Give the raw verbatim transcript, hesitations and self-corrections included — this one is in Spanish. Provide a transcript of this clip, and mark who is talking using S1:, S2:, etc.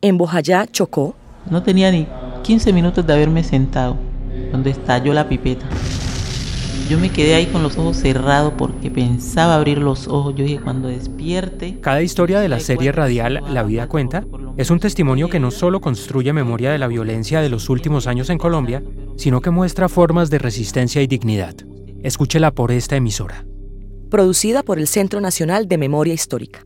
S1: En Bojayá, Chocó.
S2: No tenía ni quince minutos de haberme sentado cuando estalló la pipeta. Yo me quedé ahí con los ojos cerrados porque pensaba abrir los ojos. Yo dije, cuando despierte...
S3: Cada historia de la serie radial La Vida Cuenta es un testimonio que no solo construye memoria de la violencia de los últimos años en Colombia, sino que muestra formas de resistencia y dignidad. Escúchela por esta emisora.
S1: Producida por el Centro Nacional de Memoria Histórica.